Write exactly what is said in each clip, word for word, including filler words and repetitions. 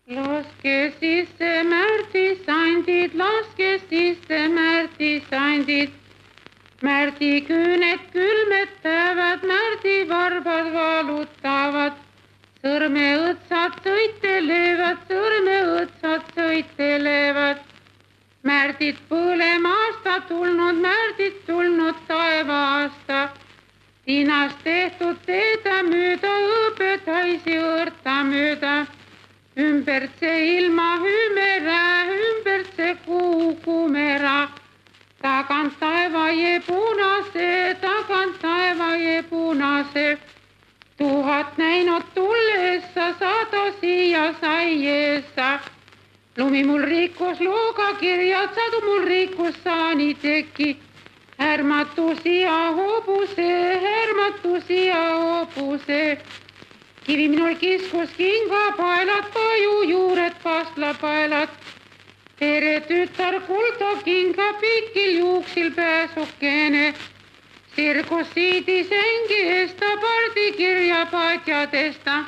Laske sisse Märdi sandid, laske sisse Märdi sandid. Märdi küüned külmetavad, Märdi varbad valutavad. Sõrmeõtsad sõitelevad, sõrmeõtsad sõitelevad. Märdid põlemaasta tulnud, Märdid tulnud taevaasta. Tinast tehtud teeda mööda, õpetaisi õrta mööda. Ümbert see ilma hümera, ümbert see kuu kumera. Tagant taevaie punase, tagant taevaie punase. Tuhat näinud tullessa, sada siia saiessa. Lumi mul rikkus loogakirjad, sadu mul rikkus saani teki. Härmatu siia hobuse, härmatu siia hobuse. Kivi minul kiskus kingapaelat, paju juured pastlapaelat. Pere tütar kulda kinga pikil juuksil pääsukene. Sirgus siidis engi esta, pardi kirja patjadesta.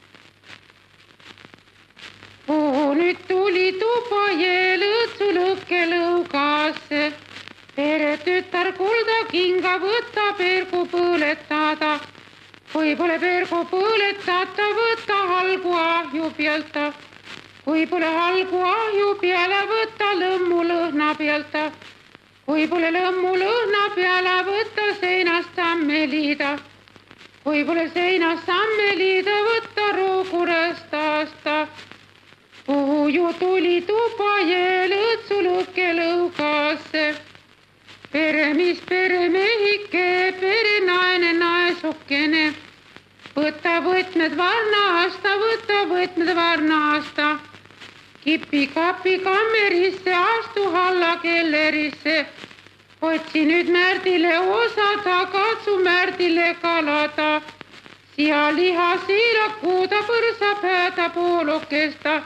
Oo, nüüd tuli tuba jeel õtsu lõkke lõugasse. Pere tütar kulda kinga võtta pergu põletada. Kui pole pergu põletata, võta halgu ahju pealta. Kui pole halgu ahju peale, võta lõmmu lõhna pealta. Kui pole lõmmu lõhna peale, võta seinast sammeliida. Kui pole seinast sammeliida, võta rookurest aasta. Kuhu ju tuli tuba jeel õtsu lõkke lõugasse. Pere, mis pere mehike, pere naine naesukene. Võta võtmed varna aasta, võta võtmed varna aasta. Kipi kapi kammerisse, astu halla kellerisse. Otsi nüüd Märdile osada, katsu Märdile kalada. Siia liha siirakuuda, põrsa pääda poolukesta.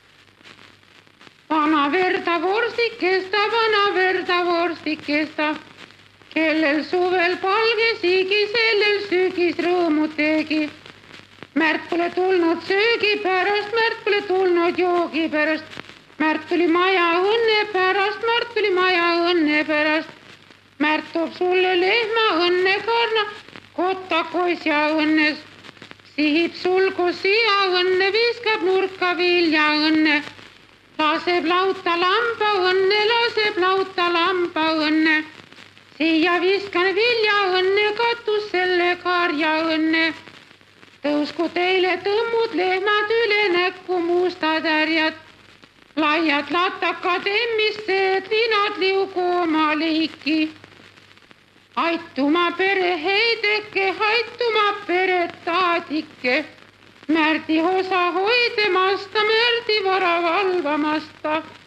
Vana verda vorstikesta, vana verda vorstikesta. Kellel suvel palge siigi, sellel sügis rõõmu tegi. Märt pole tulnud söögi pärast, Märt pole tulnud joogi pärast. Märt tuli maja õnne pärast, Märt tuli maja õnne pärast. Märt toob sulle lehma õnne karna, kotta koisja õnnes. Sihib sulgu siia õnne, viskab nurka vilja õnne. Laseb lauta lamba õnne, laseb lauta lamba õnne. Siia viskan vilja õnne, katus selle karja õnne. Tõusku teile tõmmud lehmad üle näkku mustad härjad. Laiad latakad emmised, linad liugu oma liiki. Aituma pere heideke, aituma pere taadike. Märdi osa hoidemasta, Märdi vara valvamasta.